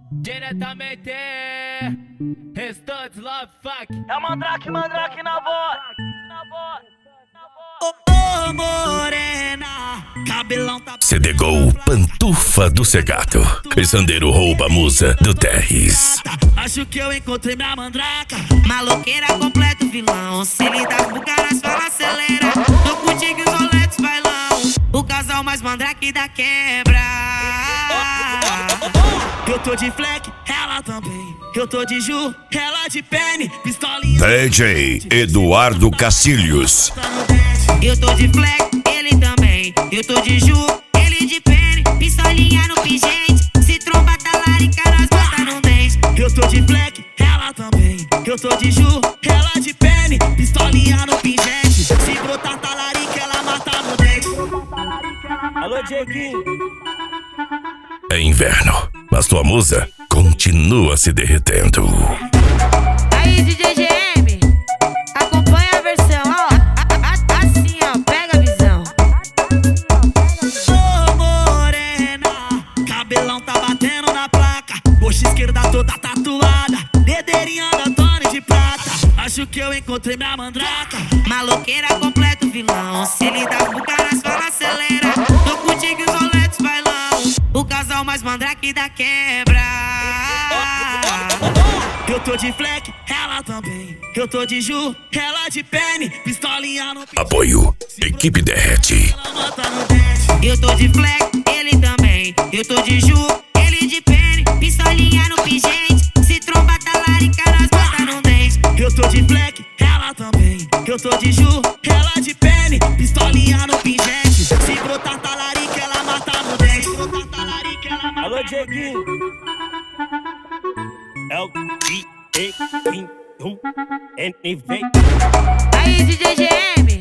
Diretamente, Restantes Love Fuck. É Mandrake na voz. Ô morena, cabelão tá... Cedegou Pantufa do Cegato e Sandeiro rouba a musa do Terres. Acho que eu encontrei minha mandraca. Maloqueira completo vilão. Se lidar com caras, fala acelera. Tô contigo e os roletes bailão. O casal mais mandrake da quebra. Eu tô de fleck, ela também. Eu tô de Ju, ela de Penny. Pistolinha DJ Eduardo Cacilhos. Eu tô de fleck, ele também. Eu tô de Ju, ele de Penny. Pistolinha no pingente. Se tromba talarica, nós bota no dente. Eu tô de fleck, ela também. Eu tô de Ju, ela de Penny. Pistolinha no pingente. Se brotar talarica, ela mata no dente. Alô, Dieguinho. É inverno, mas tua musa continua se derretendo. Aí, DJ GM, acompanha a versão, ó. Assim, ó, pega a visão. Ô morena, cabelão tá batendo na placa. Coxa esquerda toda tatuada, dedeirinha da Tony de prata. Acho que eu encontrei minha mandraca. Maloqueira completo vilão. Se lidar com caras, fala acelera. Tô contigo e os roletes bailão. O casal mais mandrake da quebra. Eu tô de fleck, ela também. Eu tô de Ju, ela de Penny. Pistolinha no... Apoio, equipe derrete. Eu tô de fleck, ele também. Eu tô de Ju, ele de Penny. Pistolinha no pingente. Se tromba talarica, nós bota no dente. Eu tô de fleck, ela também. Eu tô de Ju, ela de Penny. Pistolinha no pingente. Se brotar talarica, ela mata no dente. Se brotar talarica, ela mata. Alô, Dieguinho. É o Dieguinho, NV. Aí, DJ GM,